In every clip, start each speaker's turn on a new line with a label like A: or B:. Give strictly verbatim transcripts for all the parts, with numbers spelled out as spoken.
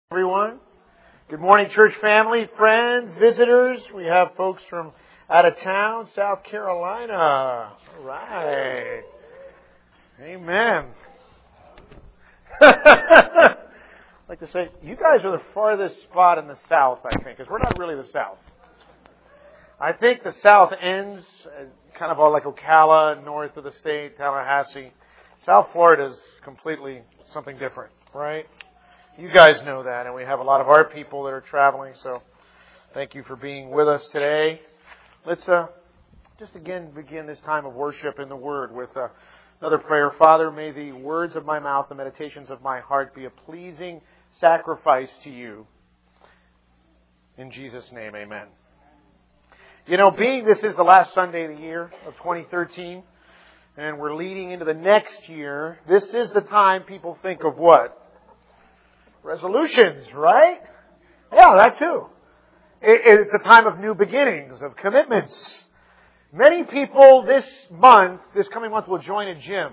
A: Everyone. Good morning, church family, friends, visitors. We have folks from out of town, South Carolina. All right. Amen. I'd like to say, you guys are the farthest spot in the South, I think, because we're not really the South. I think the South ends kind of all like Ocala, north of the state, Tallahassee. South Florida is completely something different, right? You guys know that, and we have a lot of our people that are traveling, so thank you for being with us today. Let's uh, just again begin this time of worship in the Word with uh, another prayer. Father, may the words of my mouth, the meditations of my heart be a pleasing sacrifice to you. In Jesus' name, amen. You know, being this is the last Sunday of the year of twenty thirteen, and we're leading into the next year, this is the time people think of what? Resolutions, right? Yeah, that too. It's a time of new beginnings, of commitments. Many people this month, this coming month, will join a gym.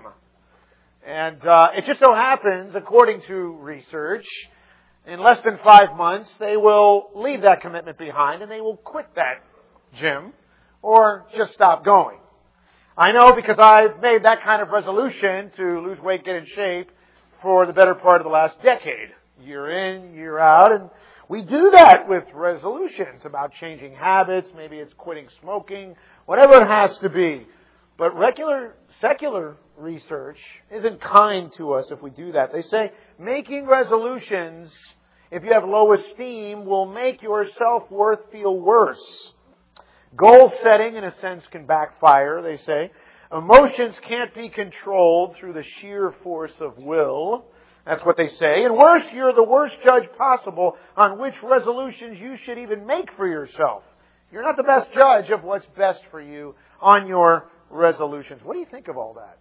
A: And uh, it just so happens, according to research, in less than five months, they will leave that commitment behind and they will quit that gym or just stop going. I know because I've made that kind of resolution to lose weight, get in shape for the better part of the last decade. Year in, year out, and we do that with resolutions about changing habits, maybe it's quitting smoking, whatever it has to be. But regular, secular research isn't kind to us if we do that. They say making resolutions, if you have low esteem, will make your self-worth feel worse. Goal setting, in a sense, can backfire, they say. Emotions can't be controlled through the sheer force of will. That's what they say. And worse, you're the worst judge possible on which resolutions you should even make for yourself. You're not the best judge of what's best for you on your resolutions. What do you think of all that?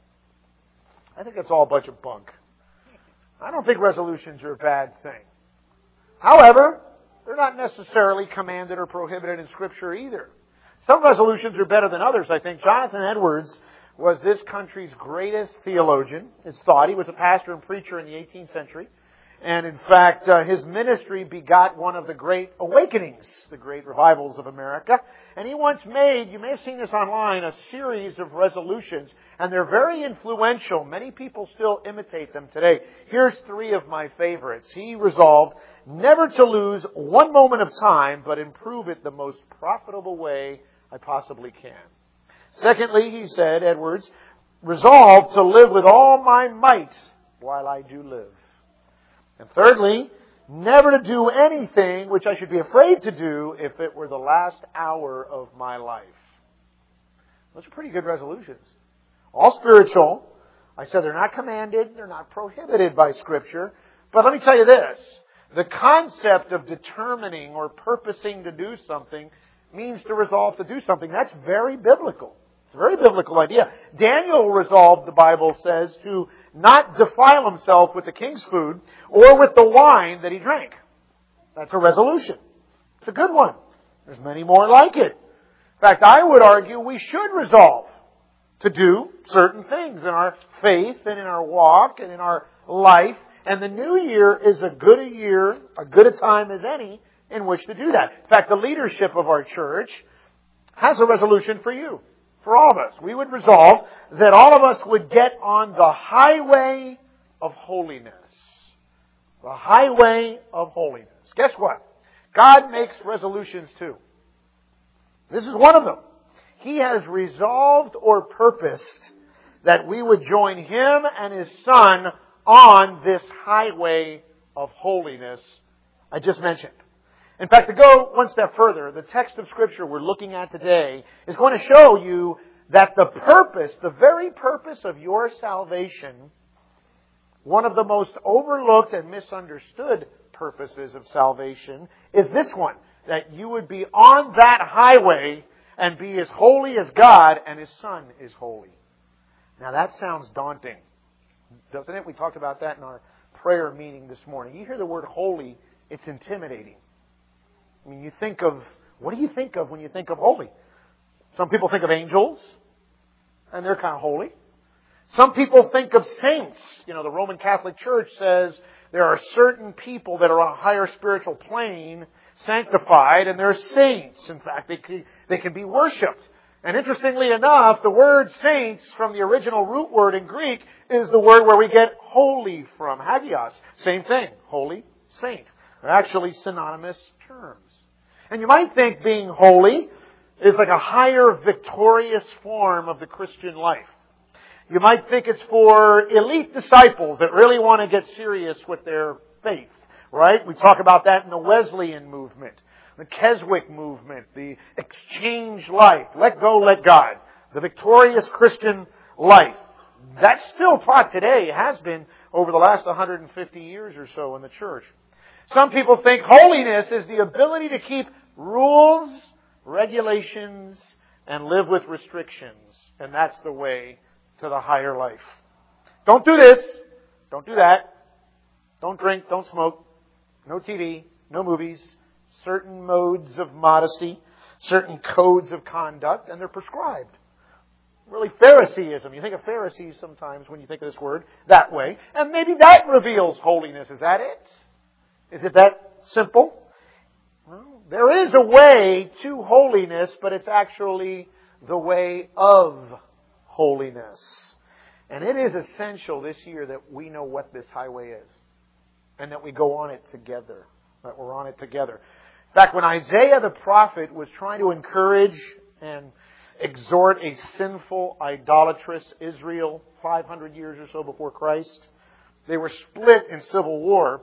A: I think that's all a bunch of bunk. I don't think resolutions are a bad thing. However, they're not necessarily commanded or prohibited in Scripture either. Some resolutions are better than others, I think. Jonathan Edwards was this country's greatest theologian. It's thought he was a pastor and preacher in the eighteenth century. And in fact, uh, his ministry begot one of the great awakenings, the great revivals of America. And he once made, you may have seen this online, a series of resolutions. And they're very influential. Many people still imitate them today. Here's three of my favorites. He resolved never to lose one moment of time, but improve it the most profitable way I possibly can. Secondly, he said, Edwards, resolve to live with all my might while I do live. And thirdly, never to do anything which I should be afraid to do if it were the last hour of my life. Those are pretty good resolutions. All spiritual. I said they're not commanded, they're not prohibited by Scripture. But let me tell you this. The concept of determining or purposing to do something means to resolve to do something. That's very biblical. It's a very biblical idea. Daniel resolved, the Bible says, to not defile himself with the king's food or with the wine that he drank. That's a resolution. It's a good one. There's many more like it. In fact, I would argue we should resolve to do certain things in our faith and in our walk and in our life. And the new year is a good a year, a good a time as any in which to do that. In fact, the leadership of our church has a resolution for you, for all of us. We would resolve that all of us would get on the highway of holiness. The highway of holiness. Guess what? God makes resolutions too. This is one of them. He has resolved or purposed that we would join Him and His Son on this highway of holiness I just mentioned. In fact, to go one step further, the text of Scripture we're looking at today is going to show you that the purpose, the very purpose of your salvation, one of the most overlooked and misunderstood purposes of salvation, is this one, that you would be on that highway and be as holy as God and His Son is holy. Now that sounds daunting, doesn't it? We talked about that in our prayer meeting this morning. You hear the word holy, it's intimidating. I mean, you think of, what do you think of when you think of holy? Some people think of angels, and they're kind of holy. Some people think of saints. You know, the Roman Catholic Church says There are certain people that are on a higher spiritual plane, sanctified, and they're saints. In fact, they can, they can be worshipped. And interestingly enough, the word saints from the original root word in Greek is the word where we get holy from, hagios. Same thing, holy, saint. They're actually synonymous terms. And you might think being holy is like a higher victorious form of the Christian life. You might think it's for elite disciples that really want to get serious with their faith, right? We talk about that in the Wesleyan movement, the Keswick movement, the exchange life, let go, let God, the victorious Christian life. That's still taught today, has been over the last one hundred fifty years or so in the church. Some people think holiness is the ability to keep rules, regulations, and live with restrictions. And that's the way to the higher life. Don't do this. Don't do that. Don't drink. Don't smoke. No T V. No movies. Certain modes of modesty. Certain codes of conduct. And they're prescribed. Really Phariseeism. You think of Pharisees sometimes when you think of this word that way. And maybe that reveals holiness. Is that it? Is it that simple? Well, there is a way to holiness, but it's actually the way of holiness. And it is essential this year that we know what this highway is. And that we go on it together. That we're on it together. In fact, when Isaiah the prophet was trying to encourage and exhort a sinful, idolatrous Israel five hundred years or so before Christ, they were split in civil war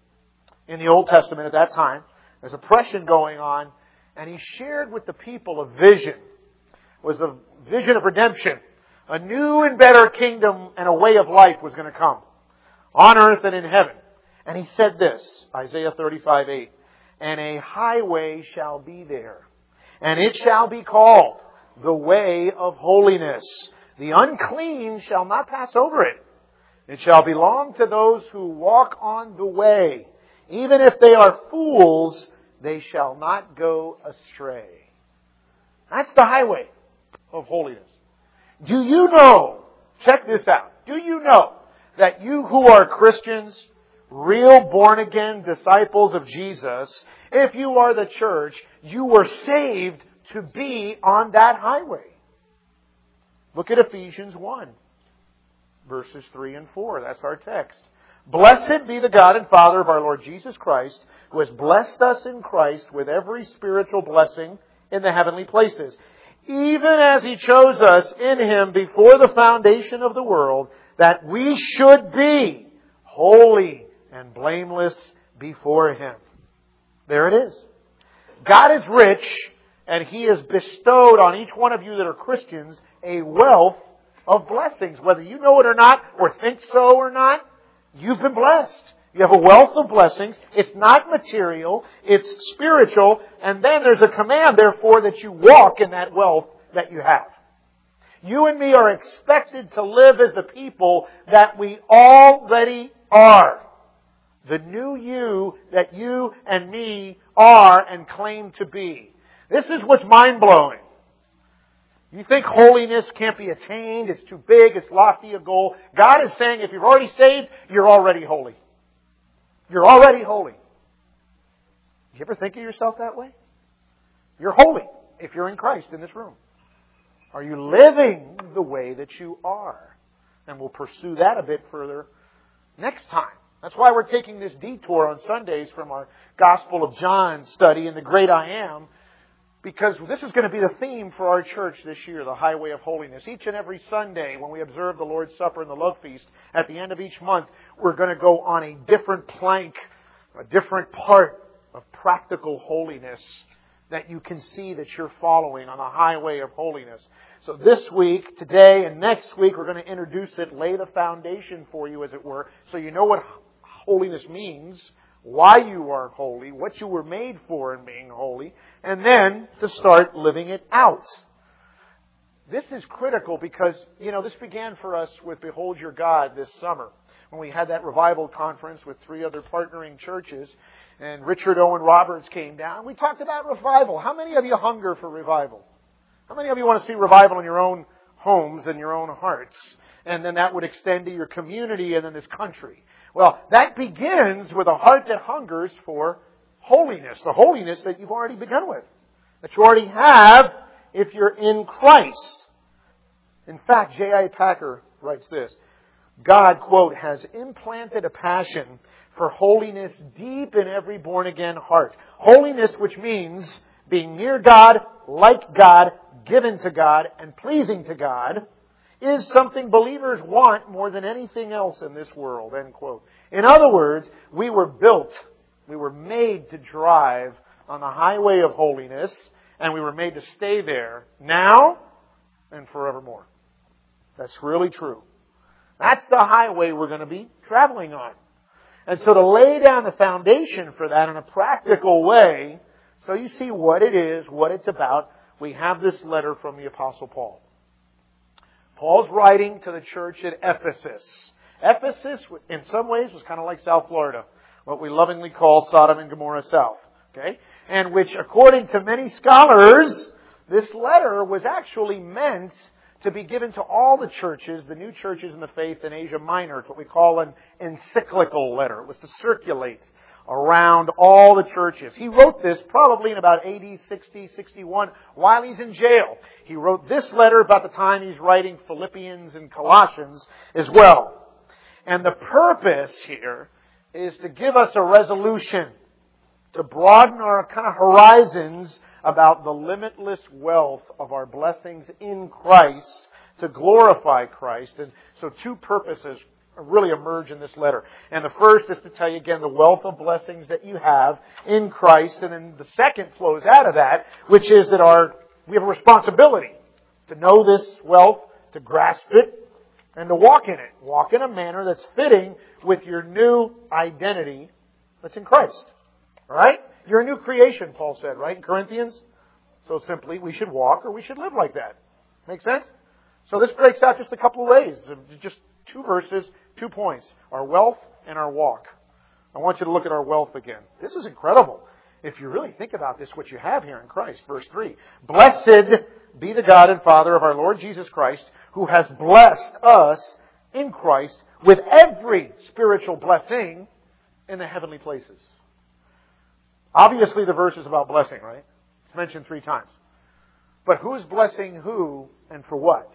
A: in the Old Testament at that time. There's oppression going on. And he shared with the people a vision. It was a vision of redemption. A new and better kingdom and a way of life was going to come. On earth and in heaven. And he said this, Isaiah thirty-five eight. And a highway shall be there. And it shall be called the way of holiness. The unclean shall not pass over it. It shall belong to those who walk on the way. Even if they are fools, they shall not go astray. That's the highway of holiness. Do you know, check this out, do you know that you who are Christians, real born-again disciples of Jesus, if you are the church, you were saved to be on that highway? Look at Ephesians one, verses three and four. That's our text. Blessed be the God and Father of our Lord Jesus Christ, who has blessed us in Christ with every spiritual blessing in the heavenly places, even as He chose us in Him before the foundation of the world, that we should be holy and blameless before Him. There it is. God is rich, and He has bestowed on each one of you that are Christians a wealth of blessings. Whether you know it or not, or think so or not, you've been blessed. You have a wealth of blessings. It's not material. It's spiritual. And then there's a command, therefore, that you walk in that wealth that you have. You and me are expected to live as the people that we already are. The new you that you and me are and claim to be. This is what's mind-blowing. You think holiness can't be attained, it's too big, it's lofty a goal. God is saying if you're already saved, you're already holy. You're already holy. You ever think of yourself that way? You're holy if you're in Christ in this room. Are you living the way that you are? And we'll pursue that a bit further next time. That's why we're taking this detour on Sundays from our Gospel of John study in the Great I Am, because this is going to be the theme for our church this year, the highway of holiness. Each and every Sunday when we observe the Lord's Supper and the Love Feast, at the end of each month, we're going to go on a different plank, a different part of practical holiness that you can see that you're following on the highway of holiness. So this week, today, and next week, we're going to introduce it, lay the foundation for you, as it were, so you know what holiness means, why you are holy, what you were made for in being holy, and then to start living it out. This is critical because, you know, this began for us with Behold Your God this summer, when we had that revival conference with three other partnering churches, and Richard Owen Roberts came down. We talked about revival. How many of you hunger for revival? How many of you want to see revival in your own homes and your own hearts? And then that would extend to your community and then this country. Well, that begins with a heart that hungers for holiness. The holiness that you've already begun with. That you already have if you're in Christ. In fact, J I Packer writes this. God, quote, has implanted a passion for holiness deep in every born-again heart. Holiness, which means being near God, like God, given to God, and pleasing to God, is something believers want more than anything else in this world, end quote. In other words, we were built, we were made to drive on the highway of holiness, and we were made to stay there now and forevermore. That's really true. That's the highway we're going to be traveling on. And so to lay down the foundation for that in a practical way, so you see what it is, what it's about, we have this letter from the Apostle Paul. Paul's writing to the church at Ephesus. Ephesus, in some ways, was kind of like South Florida, what we lovingly call Sodom and Gomorrah South. Okay? And which, according to many scholars, this letter was actually meant to be given to all the churches, the new churches in the faith in Asia Minor. It's what we call an encyclical letter. It was to circulate around all the churches. He wrote this probably in about A D sixty, sixty-one while he's in jail. He wrote this letter about the time he's writing Philippians and Colossians as well. And the purpose here is to give us a resolution, to broaden our kind of horizons about the limitless wealth of our blessings in Christ, to glorify Christ. And so two purposes really emerge in this letter. And the first is to tell you again the wealth of blessings that you have in Christ. And then the second flows out of that, which is that our we have a responsibility to know this wealth, to grasp it, and to walk in it. Walk in a manner that's fitting with your new identity that's in Christ. All right? You're a new creation, Paul said, right, in Corinthians? So simply, we should walk or we should live like that. Make sense? So this breaks out just a couple of ways. Just two verses, two points. Our wealth and our walk. I want you to look at our wealth again. This is incredible. If you really think about this, what you have here in Christ. Verse three. Blessed be the God and Father of our Lord Jesus Christ, who has blessed us in Christ with every spiritual blessing in the heavenly places. Obviously, the verse is about blessing, right? It's mentioned three times. But who's blessing who and for what?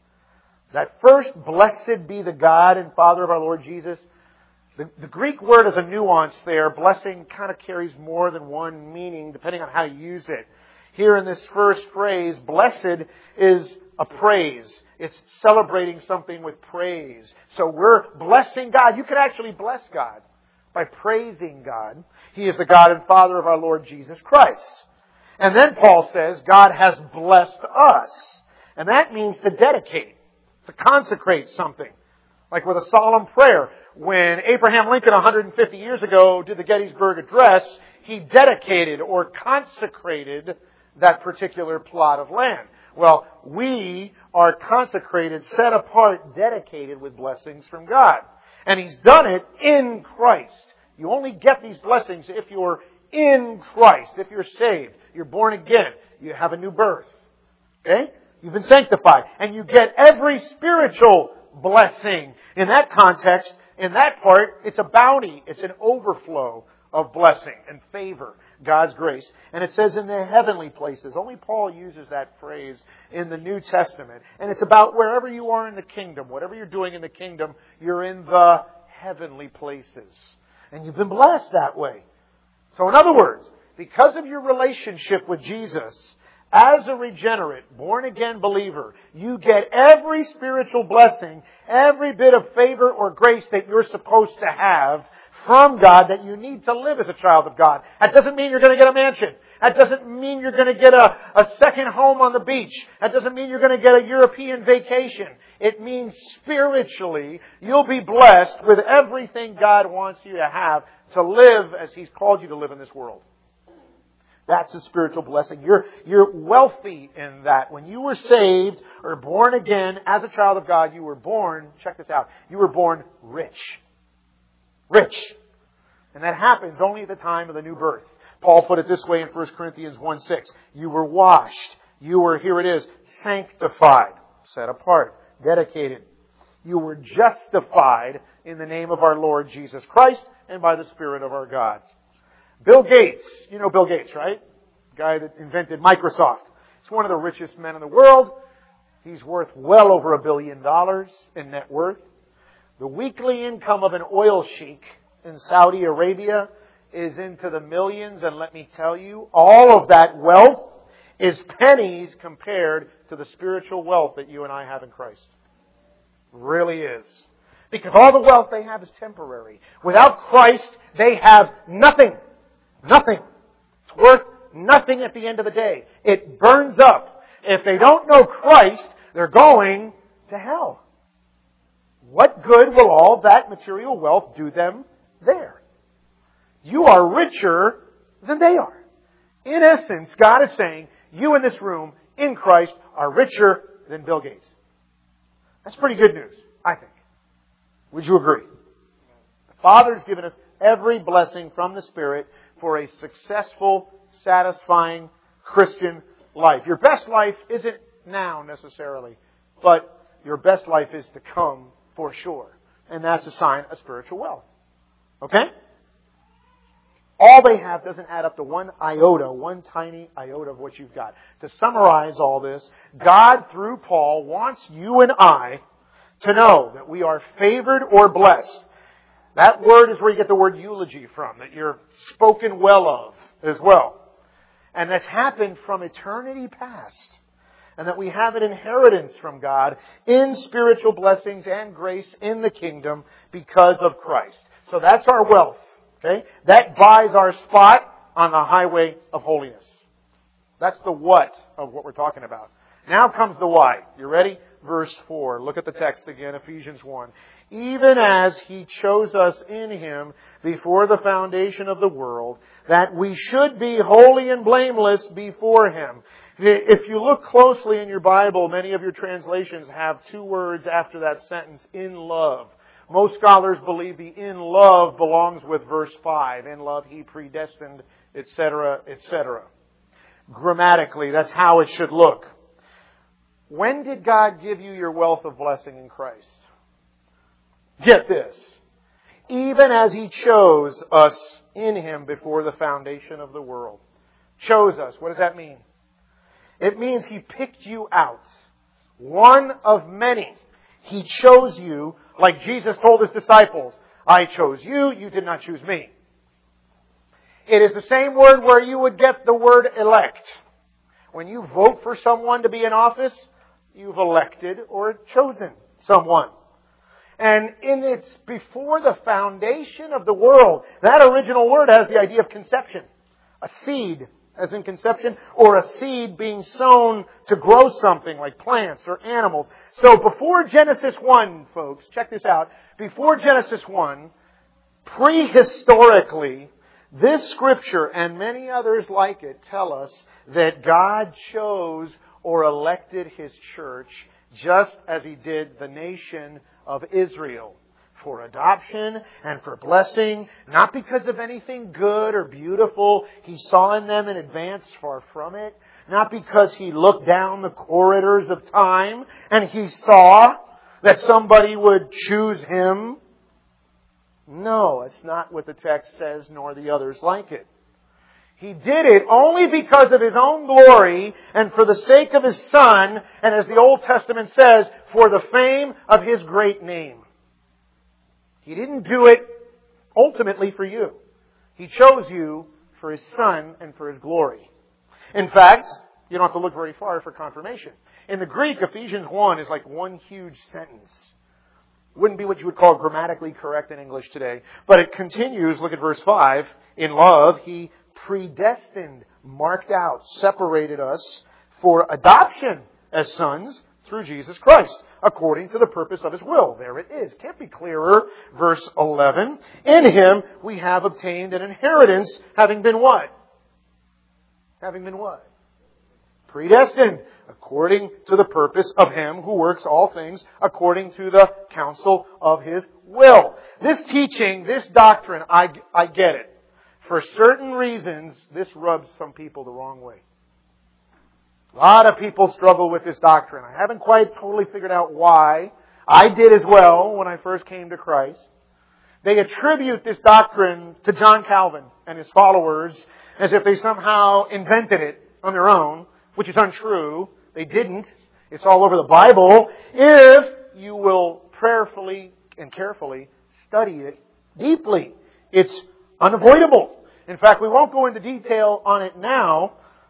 A: That first, blessed be the God and Father of our Lord Jesus. The, the Greek word has a nuance there. Blessing kind of carries more than one meaning, depending on how you use it. Here in this first phrase, blessed is a praise. It's celebrating something with praise. So we're blessing God. You could actually bless God by praising God. He is the God and Father of our Lord Jesus Christ. And then Paul says, God has blessed us. And that means to dedicate, to consecrate something. Like with a solemn prayer. When Abraham Lincoln one hundred fifty years ago did the Gettysburg Address, he dedicated or consecrated that particular plot of land. Well, we are consecrated, set apart, dedicated with blessings from God. And He's done it in Christ. You only get these blessings if you're in Christ, if you're saved, you're born again, you have a new birth. Okay? You've been sanctified. And you get every spiritual blessing. In that context, in that part, it's a bounty. It's an overflow of blessing and favor, God's grace. And it says in the heavenly places. Only Paul uses that phrase in the New Testament. And it's about wherever you are in the kingdom. Whatever you're doing in the kingdom, you're in the heavenly places. And you've been blessed that way. So in other words, because of your relationship with Jesus, as a regenerate, born-again believer, you get every spiritual blessing, every bit of favor or grace that you're supposed to have from God that you need to live as a child of God. That doesn't mean you're going to get a mansion. That doesn't mean you're going to get a, a second home on the beach. That doesn't mean you're going to get a European vacation. It means spiritually you'll be blessed with everything God wants you to have to live as He's called you to live in this world. That's a spiritual blessing. You're, you're wealthy in that. When you were saved or born again as a child of God, you were born, check this out, you were born rich. Rich. And that happens only at the time of the new birth. Paul put it this way in First Corinthians one six. You were washed. You were, here it is, sanctified, set apart, dedicated. You were justified in the name of our Lord Jesus Christ and by the Spirit of our God. Bill Gates. You know Bill Gates, right? The guy that invented Microsoft. He's one of the richest men in the world. He's worth well over a billion dollars in net worth. The weekly income of an oil sheik in Saudi Arabia is into the millions, and let me tell you, all of that wealth is pennies compared to the spiritual wealth that you and I have in Christ. Really is. Because all the wealth they have is temporary. Without Christ, they have nothing. Nothing. It's worth nothing at the end of the day. It burns up. If they don't know Christ, they're going to hell. What good will all that material wealth do them there? You are richer than they are. In essence, God is saying, you in this room, in Christ, are richer than Bill Gates. That's pretty good news, I think. Would you agree? The Father's given us every blessing from the Spirit for a successful, satisfying Christian life. Your best life isn't now necessarily, but your best life is to come for sure. And that's a sign of spiritual wealth. Okay? All they have doesn't add up to one iota, one tiny iota of what you've got. To summarize all this, God, through Paul, wants you and I to know that we are favored or blessed. That word is where you get the word eulogy from, that you're spoken well of as well. And that's happened from eternity past. And that we have an inheritance from God in spiritual blessings and grace in the kingdom because of Christ. So that's our wealth. Okay? That buys our spot on the highway of holiness. That's the what of what we're talking about. Now comes the why. You ready? Verse four. Look at the text again, Ephesians one. Even as He chose us in Him before the foundation of the world, that we should be holy and blameless before Him. If you look closely in your Bible, many of your translations have two words after that sentence, in love. Most scholars believe the in love belongs with verse five. In love He predestined, et cetera, et cetera. Grammatically, that's how it should look. When did God give you your wealth of blessing in Christ? Get this. Even as He chose us in Him before the foundation of the world. Chose us. What does that mean? It means He picked you out. One of many. He chose you like Jesus told His disciples, I chose you, you did not choose me. It is the same word where you would get the word elect. When you vote for someone to be in office, you've elected or chosen someone. And in its before the foundation of the world, that original word has the idea of conception. A seed, as in conception, or a seed being sown to grow something like plants or animals. So before Genesis one, folks, check this out. Before Genesis one, prehistorically, this scripture and many others like it tell us that God chose or elected His church just as He did the nation of Israel. For adoption and for blessing, not because of anything good or beautiful He saw in them in advance, far from it. Not because He looked down the corridors of time and He saw that somebody would choose Him. No, it's not what the text says, nor the others like it. He did it only because of His own glory and for the sake of His Son, and as the Old Testament says, for the fame of His great name. He didn't do it ultimately for you. He chose you for His Son and for His glory. In fact, you don't have to look very far for confirmation. In the Greek, Ephesians one is like one huge sentence. Wouldn't be what you would call grammatically correct in English today. But it continues, look at verse five. In love, He predestined, marked out, separated us for adoption as sons through Jesus Christ, according to the purpose of His will. There it is. Can't be clearer. Verse eleven. In Him we have obtained an inheritance, having been what? Having been what? Predestined, according to the purpose of Him who works all things according to the counsel of His will. This teaching, this doctrine, I, I get it. For certain reasons, this rubs some people the wrong way. A lot of people struggle with this doctrine. I haven't quite totally figured out why. I did as well when I first came to Christ. They attribute this doctrine to John Calvin and his followers as if they somehow invented it on their own, which is untrue. They didn't. It's all over the Bible. If you will prayerfully and carefully study it deeply, it's unavoidable. In fact, we won't go into detail on it now,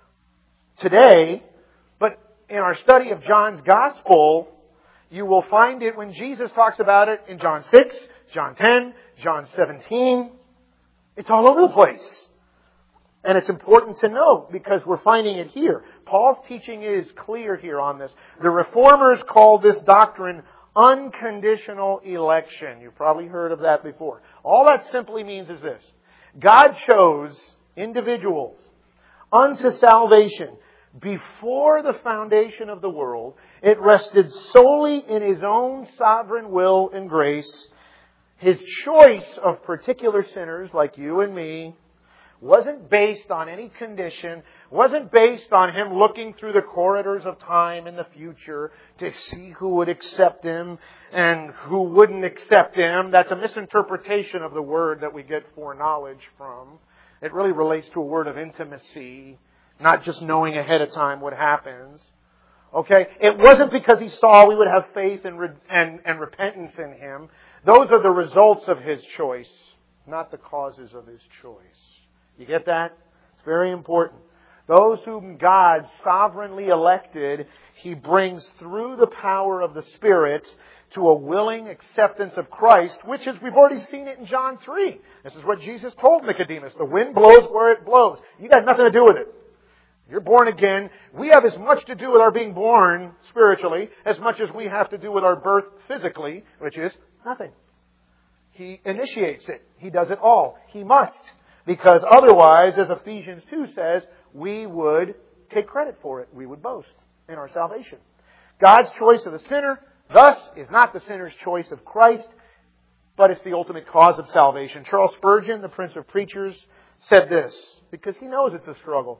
A: today, but in our study of John's Gospel, you will find it when Jesus talks about it in John six, John ten, John seventeen. It's all over the place. And it's important to know because we're finding it here. Paul's teaching is clear here on this. The Reformers called this doctrine unconditional election. You've probably heard of that before. All that simply means is this. God chose individuals unto salvation before the foundation of the world. It rested solely in His own sovereign will and grace. His choice of particular sinners like you and me wasn't based on any condition, wasn't based on Him looking through the corridors of time in the future to see who would accept Him and who wouldn't accept Him. That's a misinterpretation of the word that we get foreknowledge from. It really relates to a word of intimacy, not just knowing ahead of time what happens. Okay? It wasn't because He saw we would have faith and, re- and, and repentance in Him. Those are the results of His choice, not the causes of His choice. You get that? It's very important. Those whom God sovereignly elected, He brings through the power of the Spirit to a willing acceptance of Christ, which is, we've already seen it in John three. This is what Jesus told Nicodemus. The wind blows where it blows. You got nothing to do with it. You're born again. We have as much to do with our being born spiritually as much as we have to do with our birth physically, which is nothing. He initiates it. He does it all. He must. Because otherwise, as Ephesians two says, we would take credit for it. We would boast in our salvation. God's choice of the sinner, thus, is not the sinner's choice of Christ, but it's the ultimate cause of salvation. Charles Spurgeon, the Prince of Preachers, said this, because he knows it's a struggle.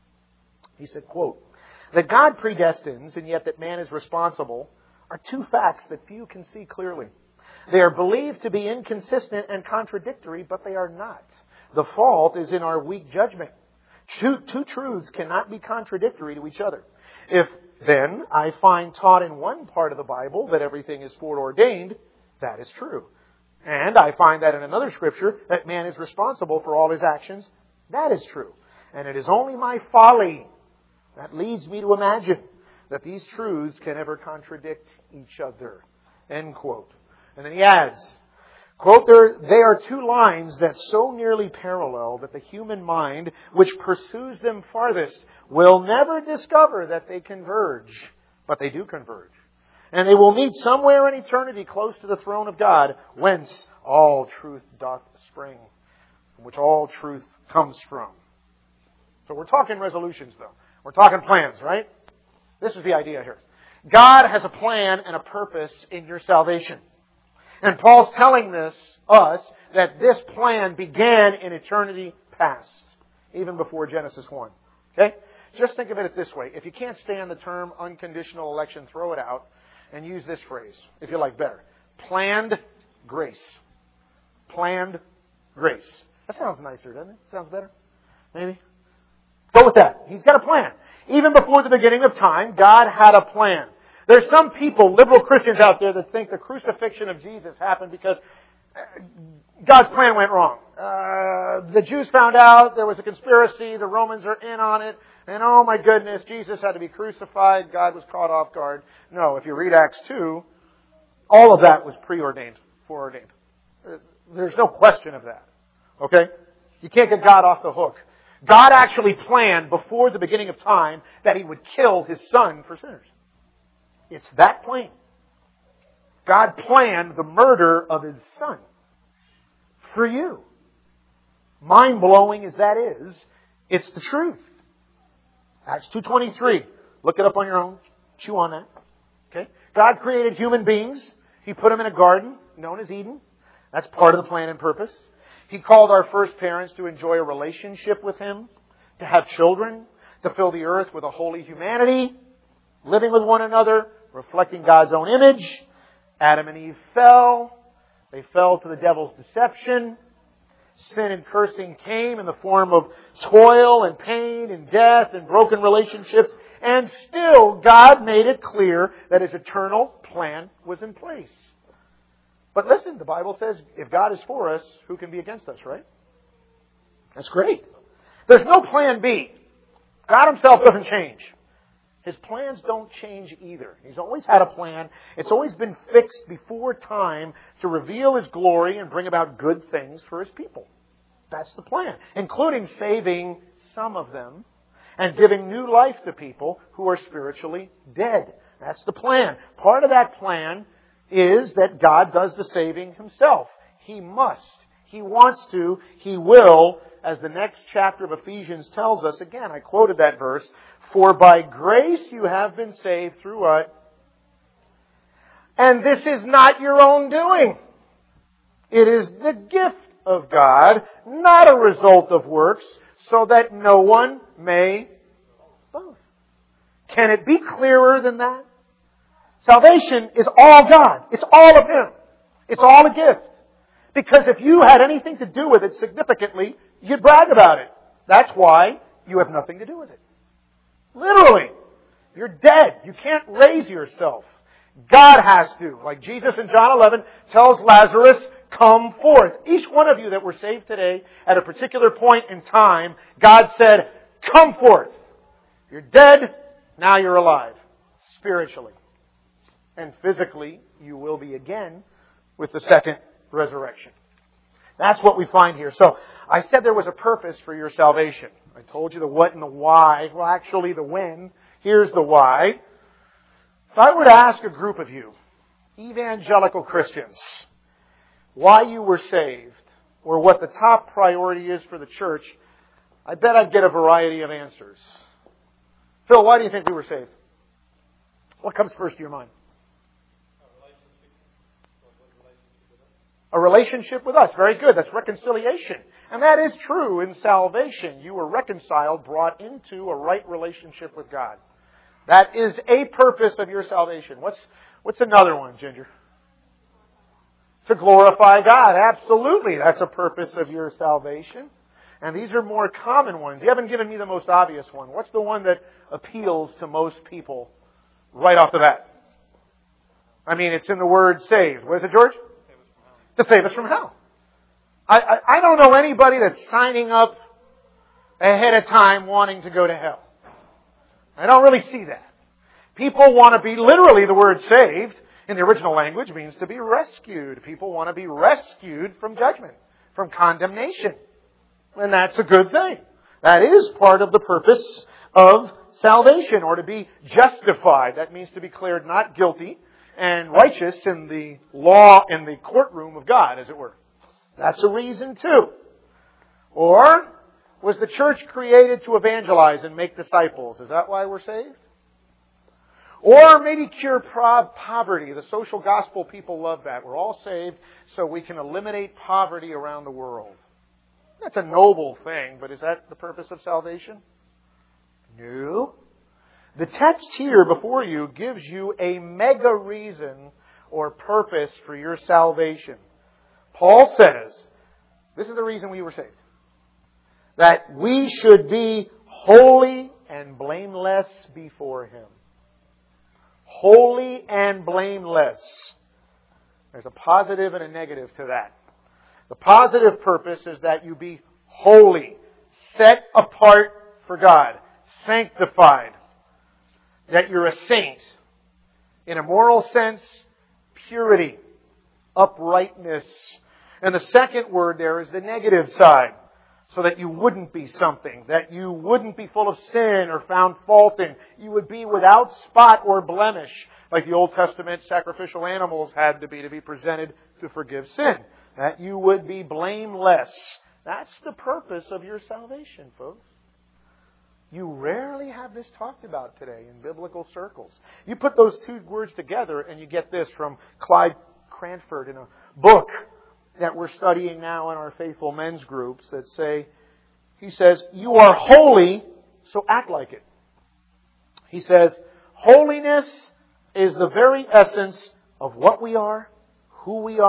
A: He said, quote, that God predestines and yet that man is responsible are two facts that few can see clearly. They are believed to be inconsistent and contradictory, but they are not. The fault is in our weak judgment. Two, two truths cannot be contradictory to each other. If then I find taught in one part of the Bible that everything is foreordained, that is true. And I find that in another scripture that man is responsible for all his actions, that is true. And it is only my folly that leads me to imagine that these truths can ever contradict each other. End quote. And then he adds, quote, they are two lines that so nearly parallel that the human mind, which pursues them farthest, will never discover that they converge. But they do converge. And they will meet somewhere in eternity close to the throne of God, whence all truth doth spring, from which all truth comes from. So we're talking resolutions, though. We're talking plans, right? This is the idea here. God has a plan and a purpose in your salvation. And Paul's telling this, us, that this plan began in eternity past, even before Genesis one. Okay? Just think of it this way. If you can't stand the term unconditional election, throw it out and use this phrase, if you like better. Planned grace. Planned grace. That sounds nicer, doesn't it? Sounds better? Maybe? Go with that. He's got a plan. Even before the beginning of time, God had a plan. There's some people, liberal Christians out there, that think the crucifixion of Jesus happened because God's plan went wrong. Uh, the Jews found out there was a conspiracy. The Romans are in on it. And oh my goodness, Jesus had to be crucified. God was caught off guard. No, if you read Acts two, all of that was preordained, foreordained. There's no question of that. Okay? You can't get God off the hook. God actually planned before the beginning of time that He would kill His Son for sinners. It's that plain. God planned the murder of His Son for you. Mind-blowing as that is, it's the truth. Acts two twenty-three. Look it up on your own. Chew on that. Okay? God created human beings. He put them in a garden known as Eden. That's part of the plan and purpose. He called our first parents to enjoy a relationship with Him, to have children, to fill the earth with a holy humanity, living with one another, reflecting God's own image. Adam and Eve fell. They fell to the devil's deception. Sin and cursing came in the form of toil and pain and death and broken relationships. And still, God made it clear that His eternal plan was in place. But listen, the Bible says, if God is for us, who can be against us, right? That's great. There's no plan B. God Himself doesn't change. His plans don't change either. He's always had a plan. It's always been fixed before time to reveal His glory and bring about good things for His people. That's the plan, including saving some of them and giving new life to people who are spiritually dead. That's the plan. Part of that plan is that God does the saving Himself. He must. He wants to. He will. As the next chapter of Ephesians tells us, again, I quoted that verse, for by grace you have been saved through what? And this is not your own doing. It is the gift of God, not a result of works, so that no one may boast. Can it be clearer than that? Salvation is all God. It's all of Him. It's all a gift. Because if you had anything to do with it significantly, you'd brag about it. That's why you have nothing to do with it. Literally. You're dead. You can't raise yourself. God has to. Like Jesus in John eleven tells Lazarus, come forth. Each one of you that were saved today, at a particular point in time, God said, come forth. You're dead, now you're alive. Spiritually. And physically, you will be again with the second resurrection. That's what we find here. So, I said there was a purpose for your salvation. I told you the what and the why. Well, actually the when. Here's the why. If I were to ask a group of you, evangelical Christians, why you were saved, or what the top priority is for the church, I bet I'd get a variety of answers. Phil, why do you think we were saved? What comes first to your mind? A relationship with us. Very good. That's reconciliation. And that is true in salvation. You were reconciled, brought into a right relationship with God. That is a purpose of your salvation. What's, what's another one, Ginger? To glorify God. Absolutely. That's a purpose of your salvation. And these are more common ones. You haven't given me the most obvious one. What's the one that appeals to most people right off the bat? I mean, it's in the word saved. What is it, George? To save us from hell. I, I, I don't know anybody that's signing up ahead of time wanting to go to hell. I don't really see that. People want to be, literally the word saved in the original language means to be rescued. People want to be rescued from judgment, from condemnation. And that's a good thing. That is part of the purpose of salvation, or to be justified. That means to be declared not guilty and righteous in the law, in the courtroom of God, as it were. That's a reason too. Or, was the church created to evangelize and make disciples? Is that why we're saved? Or maybe cure poverty. The social gospel people love that. We're all saved so we can eliminate poverty around the world. That's a noble thing, but is that the purpose of salvation? No. The text here before you gives you a mega reason or purpose for your salvation. Paul says, this is the reason we were saved. That we should be holy and blameless before Him. Holy and blameless. There's a positive and a negative to that. The positive purpose is that you be holy, set apart for God, sanctified. That you're a saint. In a moral sense, purity, uprightness. And the second word there is the negative side. So that you wouldn't be something. That you wouldn't be full of sin or found fault in. You would be without spot or blemish. Like the Old Testament sacrificial animals had to be to be presented to forgive sin. That you would be blameless. That's the purpose of your salvation, folks. You rarely have this talked about today in biblical circles. You put those two words together and you get this from Clyde Cranford in a book that we're studying now in our Faithful Men's groups that say, he says, you are holy, so act like it. He says, holiness is the very essence of what we are, who we are,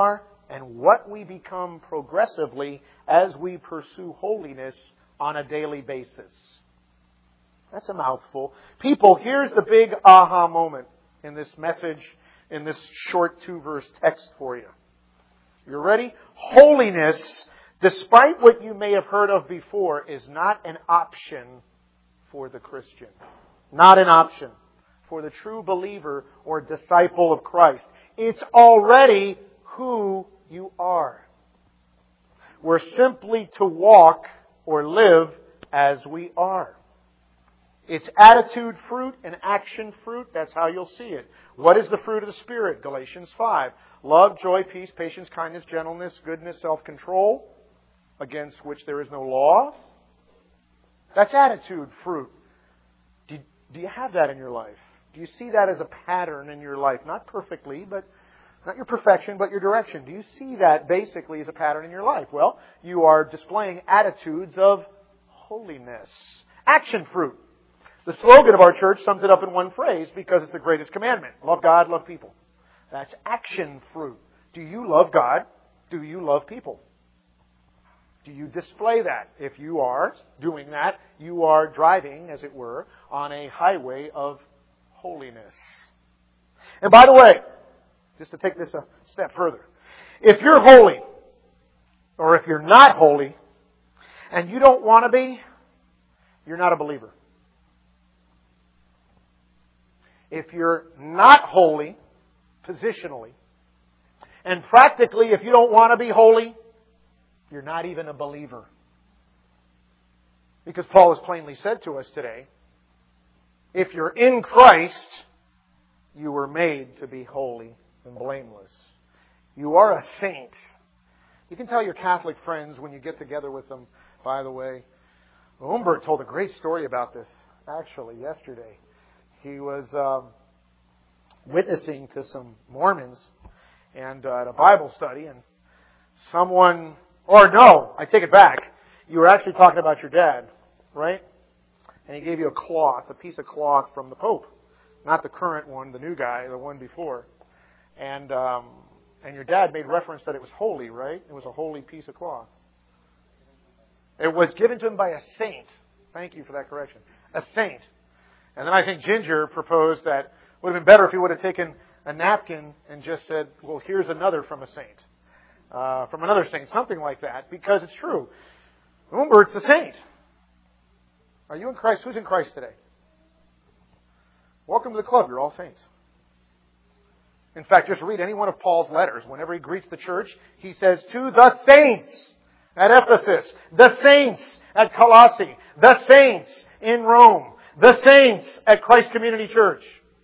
A: and what we become progressively as we pursue holiness on a daily basis. That's a mouthful. People, here's the big aha moment in this message, in this short two-verse text for you. You ready? Holiness, despite what you may have heard of before, is not an option for the Christian. Not an option for the true believer or disciple of Christ. It's already who you are. We're simply to walk or live as we are. It's attitude fruit and action fruit. That's how you'll see it. What is the fruit of the Spirit? Galatians five. Love, joy, peace, patience, kindness, gentleness, goodness, self-control, against which there is no law. That's attitude fruit. Do you, do you have that in your life? Do you see that as a pattern in your life? Not perfectly, but not your perfection, but your direction. Do you see that basically as a pattern in your life? Well, you are displaying attitudes of holiness. Action fruit. The slogan of our church sums it up in one phrase because it's the greatest commandment. Love God, love people. That's action fruit. Do you love God? Do you love people? Do you display that? If you are doing that, you are driving, as it were, on a highway of holiness. And by the way, just to take this a step further, if you're holy, or if you're not holy, and you don't want to be, you're not a believer. If you're not holy, positionally, and practically, if you don't want to be holy, you're not even a believer. Because Paul has plainly said to us today, if you're in Christ, you were made to be holy and blameless. You are a saint. You can tell your Catholic friends when you get together with them, by the way. Humbert told a great story about this, actually, yesterday. He was um, witnessing to some Mormons and uh, at a Bible study, and someone, or no, I take it back. You were actually talking about your dad, right? And he gave you a cloth, a piece of cloth from the Pope. Not the current one, the new guy, the one before. And um, and your dad made reference that it was holy, right? It was a holy piece of cloth. It was given to him by a saint. Thank you for that correction. A saint. And then I think Ginger proposed that it would have been better if he would have taken a napkin and just said, well, here's another from a saint. Uh, from another saint. Something like that. Because it's true. Umbert's a saint. Are you in Christ? Who's in Christ today? Welcome to the club. You're all saints. In fact, just read any one of Paul's letters. Whenever he greets the church, he says, to the saints at Ephesus, the saints at Colossae, the saints in Rome, the saints at Christ Community Church.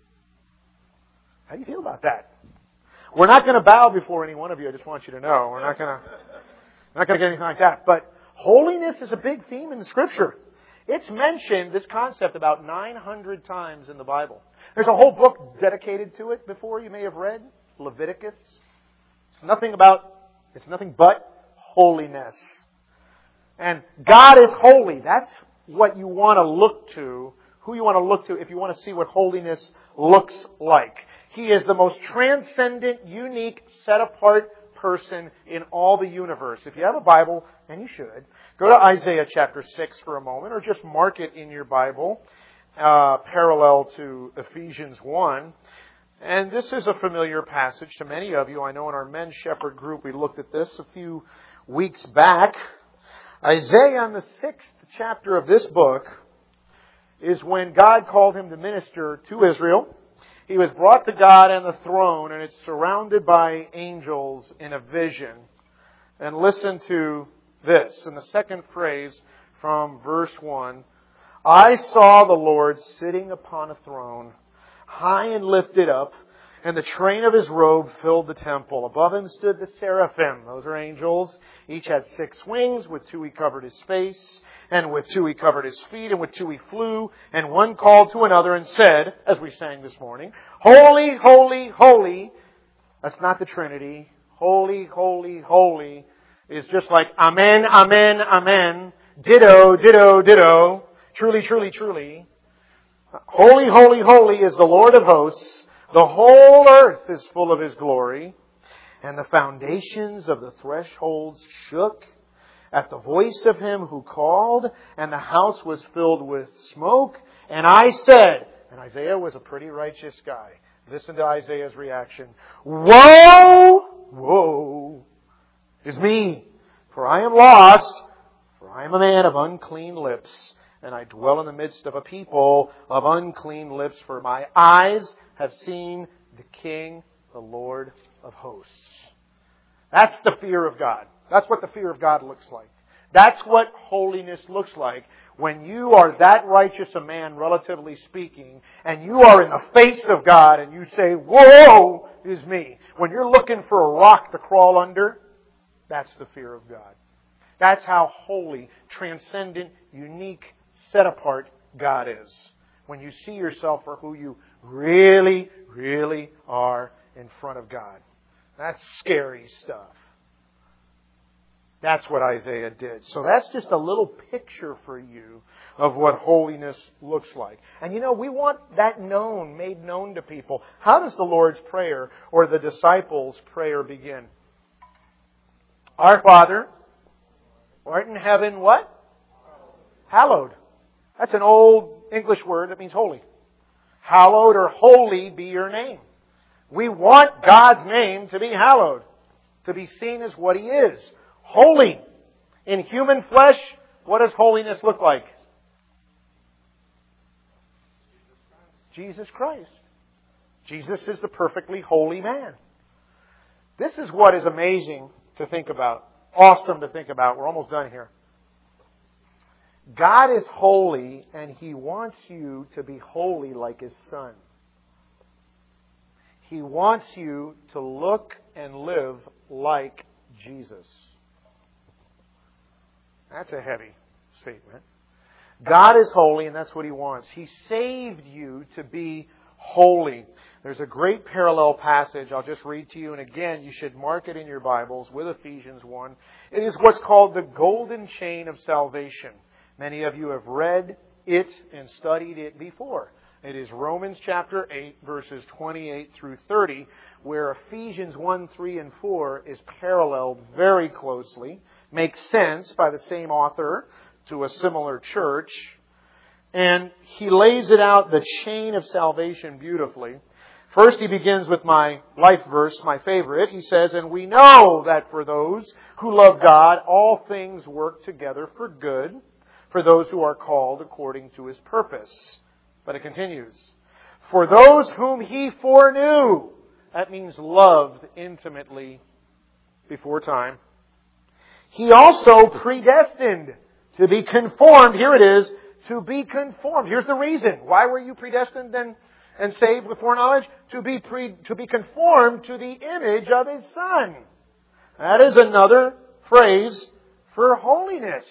A: How do you feel about that? We're not going to bow before any one of you. I just want you to know. We're not going to, not going to get anything like that. But holiness is a big theme in the Scripture. It's mentioned, this concept, about nine hundred times in the Bible. There's a whole book dedicated to it before you may have read, Leviticus. It's nothing about, it's nothing but holiness. And God is holy. That's what you want to look to, who you want to look to if you want to see what holiness looks like. He is the most transcendent, unique, set-apart person in all the universe. If you have a Bible, and you should, go to Isaiah chapter six for a moment, or just mark it in your Bible, uh, parallel to Ephesians one. And this is a familiar passage to many of you. I know in our Men's Shepherd group we looked at this a few weeks back. Isaiah, in the sixth chapter of this book, is when God called him to minister to Israel. He was brought to God and the throne, and it's surrounded by angels in a vision. And listen to this, in the second phrase from verse one. I saw the Lord sitting upon a throne, high and lifted up, and the train of His robe filled the temple. Above Him stood the seraphim. Those are angels. Each had six wings. With two He covered His face, and with two He covered His feet, and with two He flew. And one called to another and said, as we sang this morning, Holy, holy, holy. That's not the Trinity. Holy, holy, holy is just like Amen, Amen, Amen. Ditto, ditto, ditto. Truly, truly, truly. Holy, holy, holy is the Lord of hosts. The whole earth is full of His glory. And the foundations of the thresholds shook at the voice of Him who called, and the house was filled with smoke. And I said, and Isaiah was a pretty righteous guy. Listen to Isaiah's reaction. Woe, woe is me, for I am lost, for I am a man of unclean lips, and I dwell in the midst of a people of unclean lips, for my eyes have seen the King, the Lord of hosts. That's the fear of God. That's what the fear of God looks like. That's what holiness looks like. When you are that righteous a man, relatively speaking, and you are in the face of God and you say, woe is me. When you're looking for a rock to crawl under, that's the fear of God. That's how holy, transcendent, unique, set apart God is. When you see yourself for who you really, really are in front of God. That's scary stuff. That's what Isaiah did. So that's just a little picture for you of what holiness looks like. And you know, we want that known, made known to people. How does the Lord's Prayer or the disciples' prayer begin? Our Father, who art in heaven, what? Hallowed. That's an old English word that means holy. Hallowed or holy be your name. We want God's name to be hallowed, to be seen as what He is. Holy. In human flesh, what does holiness look like? Jesus Christ. Jesus is the perfectly holy man. This is what is amazing to think about. Awesome to think about. We're almost done here. God is holy, and He wants you to be holy like His Son. He wants you to look and live like Jesus. That's a heavy statement. God is holy, and that's what He wants. He saved you to be holy. There's a great parallel passage I'll just read to you, and again, you should mark it in your Bibles with Ephesians one. It is what's called the golden chain of salvation. Many of you have read it and studied it before. It is Romans chapter eight, verses twenty-eight through thirty, where Ephesians one, three, and four is paralleled very closely. Makes sense by the same author to a similar church. And he lays it out, the chain of salvation, beautifully. First, he begins with my life verse, my favorite. He says, and we know that for those who love God, all things work together for good, for those who are called according to His purpose. But it continues. For those whom He foreknew, that means loved intimately before time, He also predestined to be conformed. Here it is, to be conformed. Here's the reason. Why were you predestined and, and saved with foreknowledge? To be pre, to be conformed to the image of His Son. That is another phrase for holiness.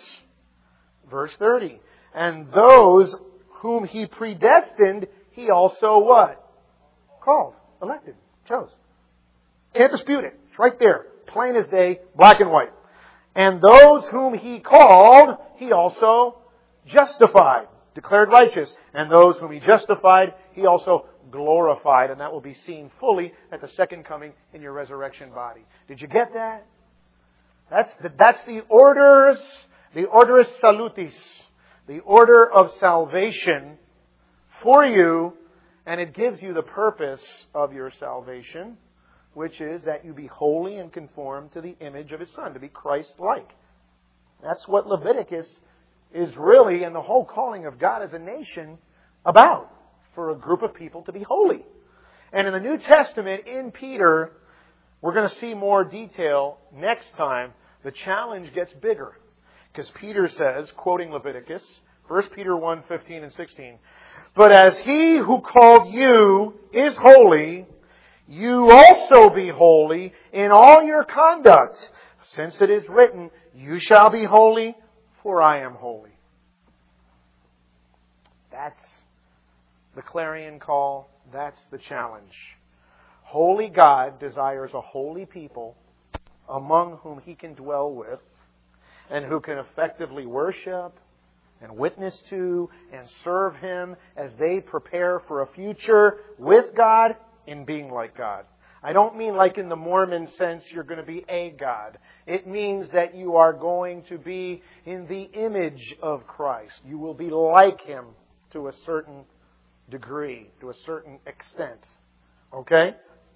A: Verse thirty. And those whom He predestined, He also what? Called, elected, chose. Can't dispute it. It's right there. Plain as day, black and white. And those whom He called, He also justified, declared righteous. And those whom He justified, He also glorified. And that will be seen fully at the second coming in your resurrection body. Did you get that? That's the, that's the orders, the orderis salutis, the order of salvation for you. And it gives you the purpose of your salvation, which is that you be holy and conformed to the image of His Son, to be Christ-like. That's what Leviticus is really, and the whole calling of God as a nation, about. For a group of people to be holy. And in the New Testament, in Peter, we're going to see more detail next time. The challenge gets bigger. Because Peter says, quoting Leviticus, First Peter one, fifteen and sixteen, but as He who called you is holy, you also be holy in all your conduct, since it is written, you shall be holy, for I am holy. That's the clarion call. That's the challenge. Holy God desires a holy people among whom He can dwell with and who can effectively worship and witness to and serve Him as they prepare for a future with God in being like God. I don't mean like in the Mormon sense you're going to be a God. It means that you are going to be in the image of Christ. You will be like Him to a certain degree, to a certain extent. Okay?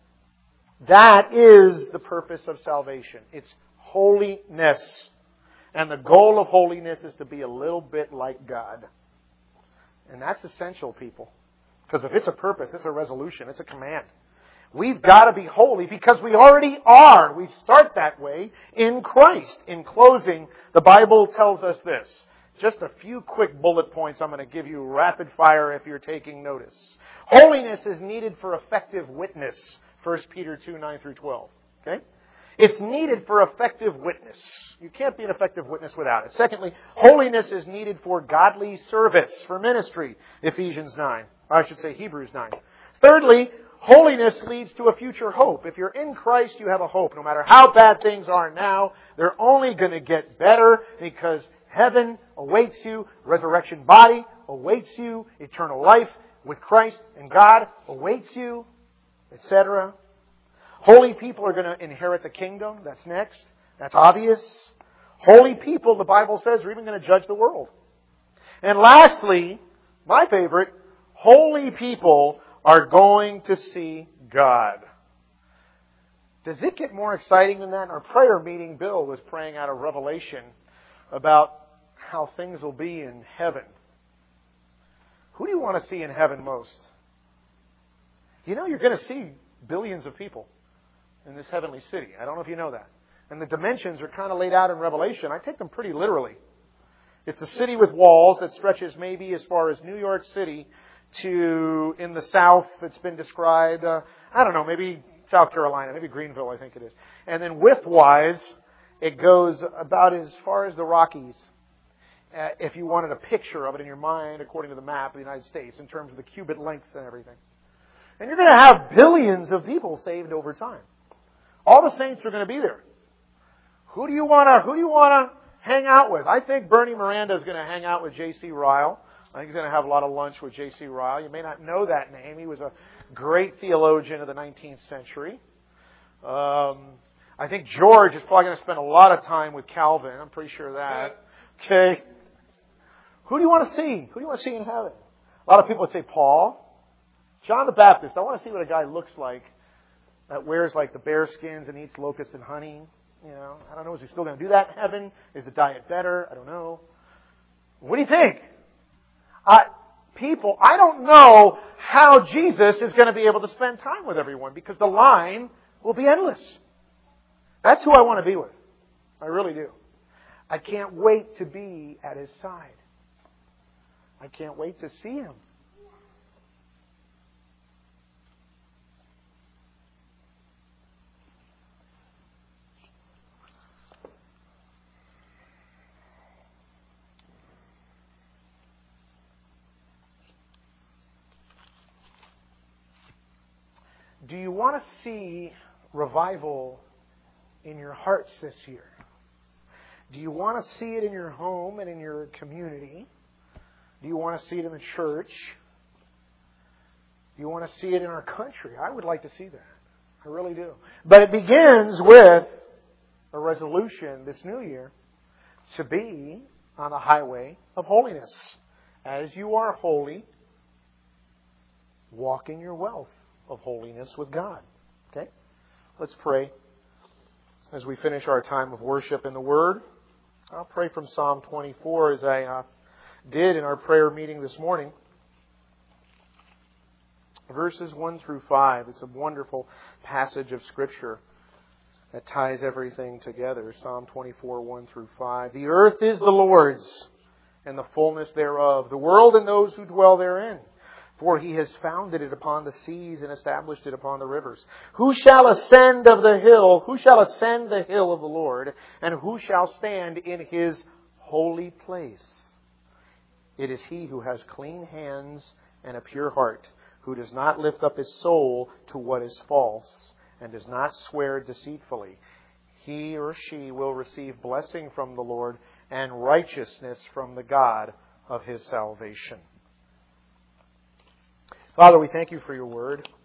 A: That is the purpose of salvation. It's holiness. And the goal of holiness is to be a little bit like God. And that's essential, people. Because if it's a purpose, it's a resolution, it's a command. We've got to be holy because we already are. We start that way in Christ. In closing, the Bible tells us this. Just a few quick bullet points I'm going to give you rapid fire if you're taking notice. Holiness is needed for effective witness. First Peter two, nine through twelve. Okay? It's needed for effective witness. You can't be an effective witness without it. Secondly, holiness is needed for godly service, for ministry. Ephesians nine. Or I should say Hebrews nine. Thirdly, holiness leads to a future hope. If you're in Christ, you have a hope. No matter how bad things are now, they're only going to get better because heaven awaits you, resurrection body awaits you, eternal life with Christ and God awaits you, et cetera. Holy people are going to inherit the kingdom. That's next. That's obvious. Holy people, the Bible says, are even going to judge the world. And lastly, my favorite, holy people are going to see God. Does it get more exciting than that? In our prayer meeting, Bill was praying out of Revelation about how things will be in heaven. Who do you want to see in heaven most? You know you're going to see billions of people in this heavenly city. I don't know if you know that. And the dimensions are kind of laid out in Revelation. I take them pretty literally. It's a city with walls that stretches maybe as far as New York City to, in the south, it's been described, uh, I don't know, maybe South Carolina, maybe Greenville, I think it is. And then width-wise, it goes about as far as the Rockies. Uh, if you wanted a picture of it in your mind, according to the map of the United States, in terms of the cubit lengths and everything. And you're going to have billions of people saved over time. All the saints are going to be there. Who do you want to, who do you want to hang out with? I think Bernie Miranda is going to hang out with J C Ryle. I think he's going to have a lot of lunch with J C Ryle. You may not know that name. He was a great theologian of the nineteenth century. Um, I think George is probably going to spend a lot of time with Calvin. I'm pretty sure of that. Okay. Who do you want to see? Who do you want to see in heaven? A lot of people would say Paul. John the Baptist. I want to see what a guy looks like that wears like the bear skins and eats locusts and honey. You know, I don't know. Is he still going to do that in heaven? Is the diet better? I don't know. What do you think? Uh, people, I don't know how Jesus is going to be able to spend time with everyone because the line will be endless. That's who I want to be with. I really do. I can't wait to be at His side. I can't wait to see Him. Do you want to see revival in your hearts this year? Do you want to see it in your home and in your community? Do you want to see it in the church? Do you want to see it in our country? I would like to see that. I really do. But it begins with a resolution this new year to be on the highway of holiness. As you are holy, walk in your wealth of holiness with God. Okay? Let's pray as we finish our time of worship in the Word. I'll pray from Psalm twenty-four as I uh, did in our prayer meeting this morning. Verses one through five. It's a wonderful passage of Scripture that ties everything together. Psalm twenty-four, one through five. The earth is the Lord's, and the fullness thereof, the world and those who dwell therein. For He has founded it upon the seas and established it upon the rivers. Who shall ascend of the hill? Who shall ascend the hill of the Lord? And who shall stand in His holy place? It is he who has clean hands and a pure heart, who does not lift up his soul to what is false, and does not swear deceitfully. He or she will receive blessing from the Lord and righteousness from the God of his salvation. Father, we thank You for Your Word.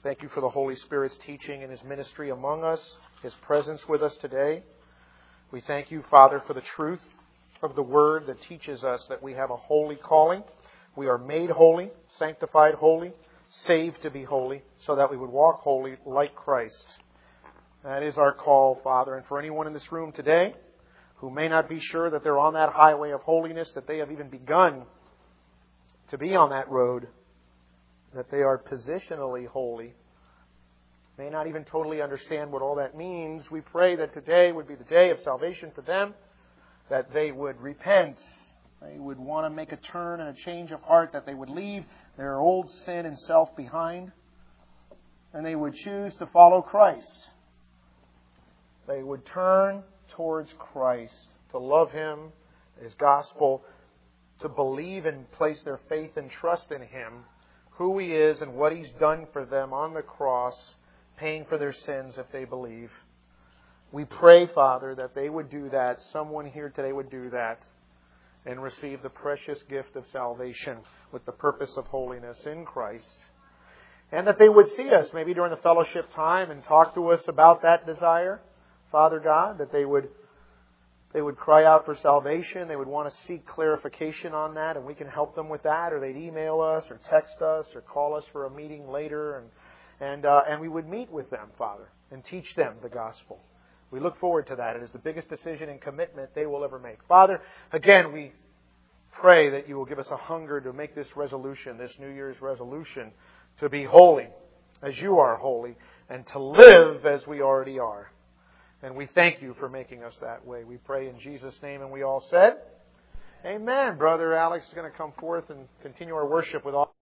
A: Thank you for the Holy Spirit's teaching and His ministry among us, His presence with us today. We thank you, Father, for the truth of the Word that teaches us that we have a holy calling. We are made holy, sanctified holy, saved to be holy, so that we would walk holy like Christ. That is our call, Father. And for anyone in this room today who may not be sure that they're on that highway of holiness, that they have even begun to be on that road, that they are positionally holy, may not even totally understand what all that means, we pray that today would be the day of salvation for them, that they would repent, they would want to make a turn and a change of heart, that they would leave their old sin and self behind, and they would choose to follow Christ. They would turn towards Christ, to love Him, His gospel, to believe and place their faith and trust in Him, who He is and what He's done for them on the cross, paying for their sins if they believe. We pray, Father, that they would do that, someone here today would do that, and receive the precious gift of salvation with the purpose of holiness in Christ. And that they would see us maybe during the fellowship time and talk to us about that desire, Father God, that they would they would cry out for salvation. They would want to seek clarification on that, and we can help them with that. Or they'd email us, or text us, or call us for a meeting later, and and uh, and we would meet with them, Father, and teach them the gospel. We look forward to that. It is the biggest decision and commitment they will ever make. Father, again, we pray that you will give us a hunger to make this resolution, this New Year's resolution, to be holy as you are holy, and to live as we already are. And we thank you for making us that way. We pray in Jesus' name, and we all said, Amen. Brother Alex is going to come forth and continue our worship with all